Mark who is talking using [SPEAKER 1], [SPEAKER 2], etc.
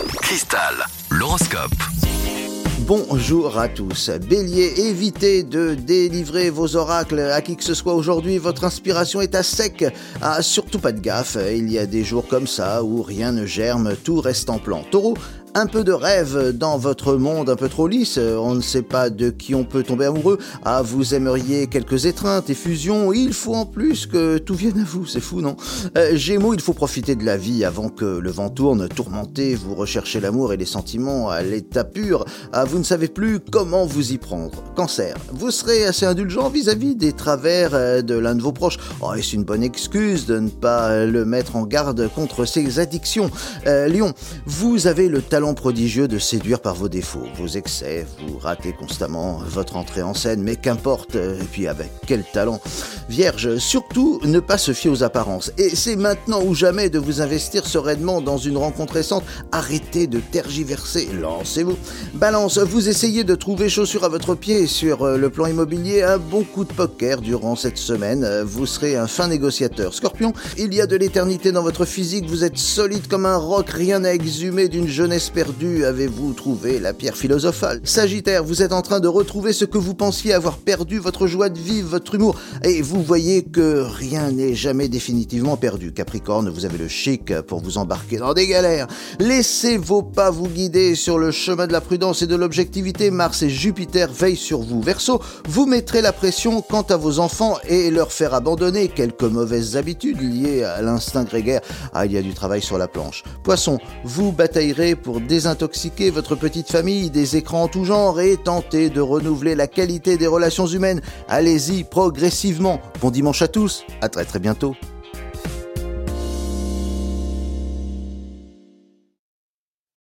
[SPEAKER 1] Cristal, l'horoscope.
[SPEAKER 2] Bonjour à tous. Bélier, évitez de délivrer vos oracles à qui que ce soit aujourd'hui. Votre inspiration est à sec. Ah, surtout pas de gaffe. Il y a des jours comme ça où rien ne germe, tout reste en plan. Taureau, un peu de rêve dans votre monde un peu trop lisse. On ne sait pas de qui on peut tomber amoureux. Ah, vous aimeriez quelques étreintes et fusions. Il faut en plus que tout vienne à vous. C'est fou, non? Gémeaux, il faut profiter de la vie avant que le vent tourne. Tourmenté, vous recherchez l'amour et les sentiments à l'état pur. Ah, vous ne savez plus comment vous y prendre. Cancer, vous serez assez indulgent vis-à-vis des travers de l'un de vos proches. Oh, est-ce une bonne excuse de ne pas le mettre en garde contre ses addictions? Lion, vous avez le talent prodigieux de séduire par vos défauts, vos excès, vous ratez constamment votre entrée en scène, mais qu'importe, et puis avec quel talent. Vierge, surtout ne pas se fier aux apparences, et c'est maintenant ou jamais de vous investir sereinement dans une rencontre récente. Arrêtez de tergiverser, lancez-vous. Balance, vous essayez de trouver chaussure à votre pied sur le plan immobilier, un bon coup de poker durant cette semaine, vous serez un fin négociateur. Scorpion, il y a de l'éternité dans votre physique, vous êtes solide comme un roc, rien à exhumer d'une jeunesse perdue, avez-vous trouvé la pierre philosophale? Sagittaire, vous êtes en train de retrouver ce que vous pensiez avoir perdu, votre joie de vivre, votre humour, et vous voyez que rien n'est jamais définitivement perdu. Capricorne, vous avez le chic pour vous embarquer dans des galères. Laissez vos pas vous guider sur le chemin de la prudence et de l'objectivité. Mars et Jupiter veillent sur vous. Verseau, vous mettrez la pression quant à vos enfants et leur faire abandonner quelques mauvaises habitudes liées à l'instinct grégaire. Ah, il y a du travail sur la planche. Poisson, vous bataillerez pour désintoxiquer votre petite famille des écrans en tout genre et tenter de renouveler la qualité des relations humaines. Allez-y progressivement. Bon dimanche à tous, à très bientôt.